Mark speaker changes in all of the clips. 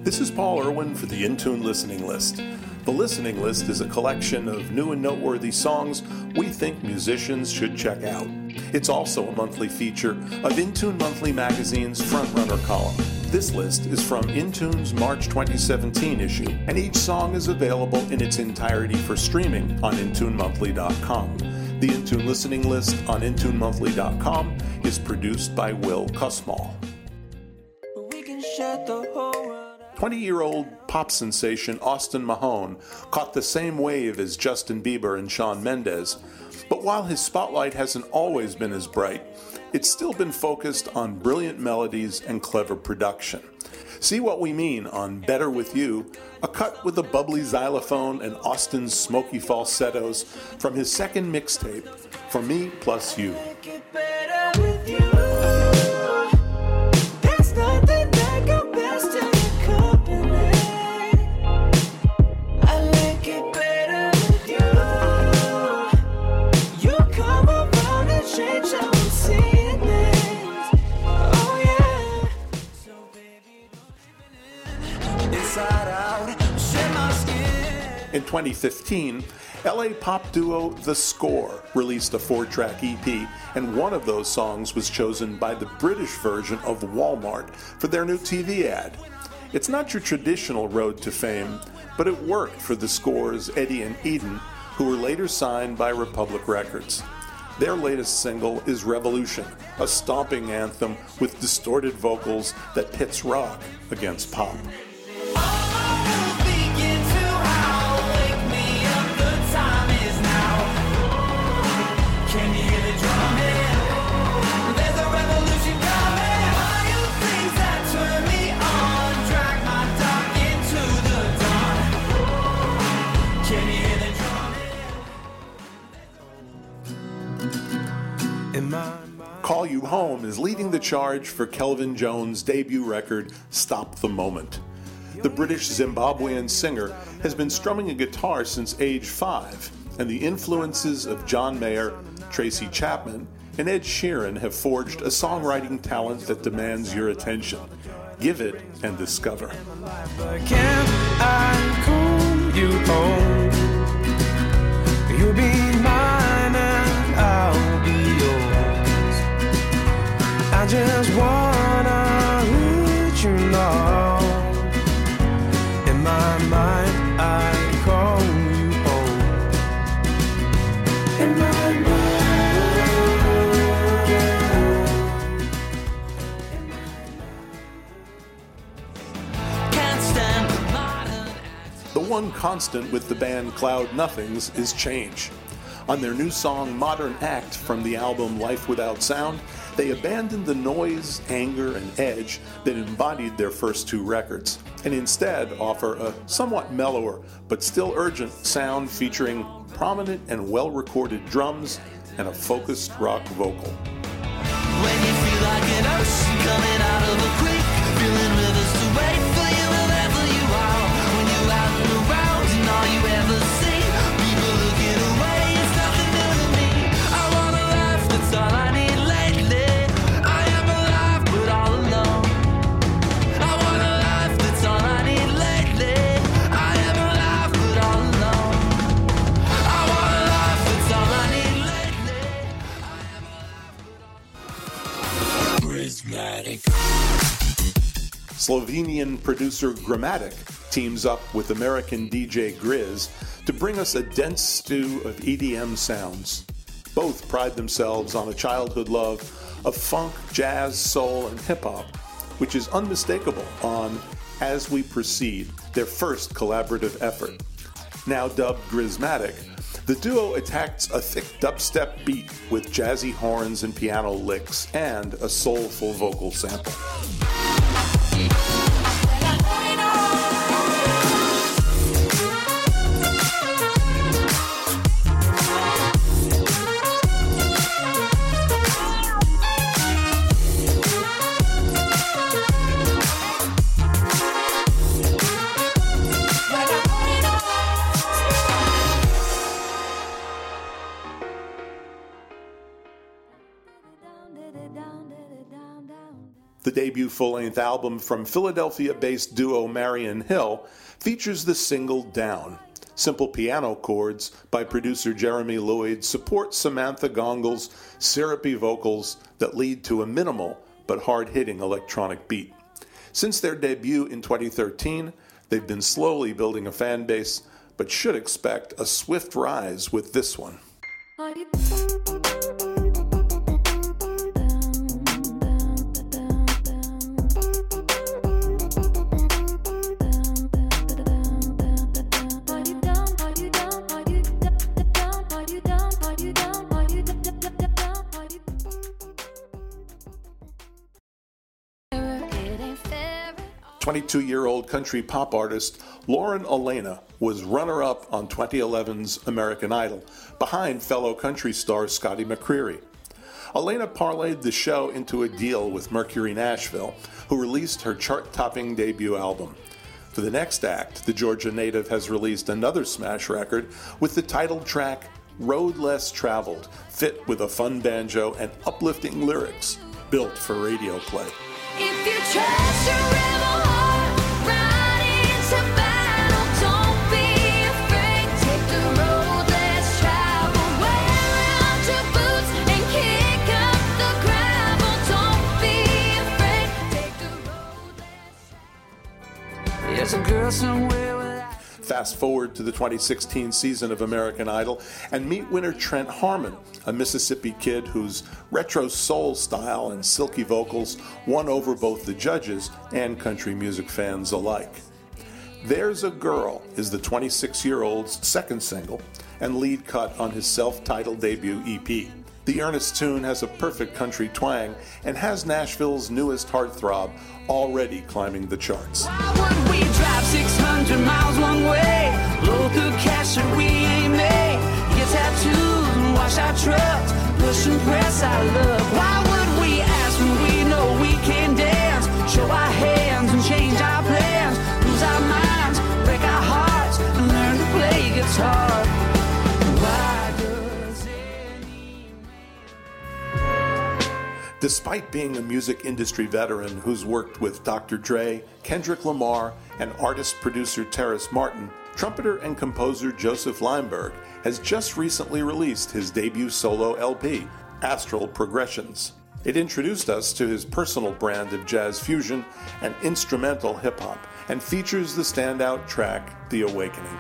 Speaker 1: This is Paul Irwin for the Intune Listening List. The Listening List is a collection of new and noteworthy songs we think musicians should check out. It's also a monthly feature of Intune Monthly Magazine's Frontrunner column. This list is from Intune's March 2017 issue, and each song is available in its entirety for streaming on IntuneMonthly.com. The Intune Listening List on IntuneMonthly.com is produced by Will Kussmaul. 20-year-old pop sensation Austin Mahone caught the same wave as Justin Bieber and Shawn Mendes, but while his spotlight hasn't always been as bright, it's still been focused on brilliant melodies and clever production. See what we mean on Better With You, a cut with a bubbly xylophone and Austin's smoky falsettos from his second mixtape, For Me Plus You. In 2015, LA pop duo The Score released a 4-track EP, and one of those songs was chosen by the British version of Walmart for their new TV ad. It's not your traditional road to fame, but it worked for The Score's Eddie and Eden, who were later signed by Republic Records. Their latest single is Revolution, a stomping anthem with distorted vocals that pits rock against pop. Call You Home is leading the charge for Kelvin Jones' debut record, Stop the Moment. The British Zimbabwean singer has been strumming a guitar since age 5, and the influences of John Mayer, Tracy Chapman, and Ed Sheeran have forged a songwriting talent that demands your attention. Give it and discover.
Speaker 2: Can I call you home? You'll be mine and I'll be yours. I just wanna let you know, in my mind I call you home. In my mind.
Speaker 1: The one constant with the band Cloud Nothings is change. On their new song Modern Act from the album Life Without Sound, they abandoned the noise, anger, and edge that embodied their first 2 records, and instead offer a somewhat mellower but still urgent sound featuring prominent and well-recorded drums and a focused rock vocal.
Speaker 3: When you feel like an ocean coming out of a creek, feeling rivers to wait for you wherever you are. When you're out and around and all you ever see, people looking away, it's nothing new to me. I want a life, that's all I need.
Speaker 1: Slovenian producer Gramatik teams up with American DJ Grizz to bring us a dense stew of EDM sounds. Both pride themselves on a childhood love of funk, jazz, soul, and hip-hop, which is unmistakable on As We Proceed, their first collaborative effort. Now dubbed Grizzmatic, the duo attacks a thick dubstep beat with jazzy horns and piano licks and a soulful vocal sample. The debut full-length album from Philadelphia-based duo Marion Hill features the single Down. Simple piano chords by producer Jeremy Lloyd support Samantha Gongel's syrupy vocals that lead to a minimal but hard-hitting electronic beat. Since their debut in 2013, they've been slowly building a fan base, but should expect a swift rise with this one. 22-year-old country pop artist Lauren Alaina was runner-up on 2011's American Idol, behind fellow country star Scotty McCreery. Alaina parlayed the show into a deal with Mercury Nashville, who released her chart-topping debut album. For the next act, the Georgia native has released another smash record with the title track Road Less Traveled, fit with a fun banjo and uplifting lyrics, built for radio play.
Speaker 4: If you trust your rebel heart, ride into battle. Don't be afraid. Take the road less traveled. Wear out your boots and kick up the gravel. Don't be afraid. Take the road less traveled.
Speaker 3: There's a girl somewhere with
Speaker 1: Fast forward to the 2016 season of American Idol and meet winner Trent Harmon, a Mississippi kid whose retro soul style and silky vocals won over both the judges and country music fans alike. There's a Girl is the 26-year-old's second single and lead cut on his self-titled debut EP. The earnest tune has a perfect country twang and has Nashville's newest heartthrob already climbing the charts.
Speaker 3: Why would we drive 600 miles one way? Blow through cash that we ain't made. Get tattoos and wash our trucks. Push and press our luck. Why would we ask when we know we can dance? Show our hands and change our plans. Lose our minds, break our hearts, and learn to play guitar. Why does any
Speaker 1: Despite being a music industry veteran who's worked with Dr. Dre, Kendrick Lamar, and artist-producer Terrace Martin, trumpeter and composer Joseph Lineberg has just recently released his debut solo LP, Astral Progressions. It introduced us to his personal brand of jazz fusion and instrumental hip-hop, and features the standout track, The Awakening.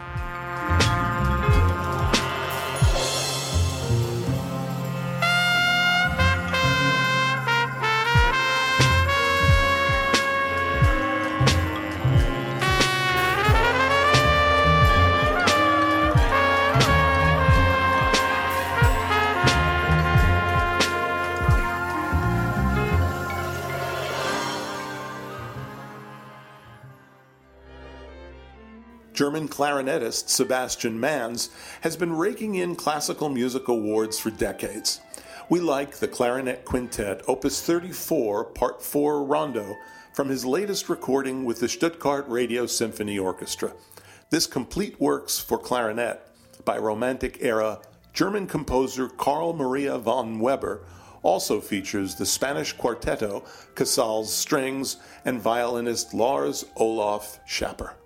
Speaker 1: German clarinetist Sebastian Manz has been raking in classical music awards for decades. We like the Clarinet Quintet Opus 34 Part 4 Rondo from his latest recording with the Stuttgart Radio Symphony Orchestra. This complete works for clarinet by Romantic-era German composer Carl Maria von Weber also features the Spanish quartetto Casals Strings and violinist Lars Olaf Schapper.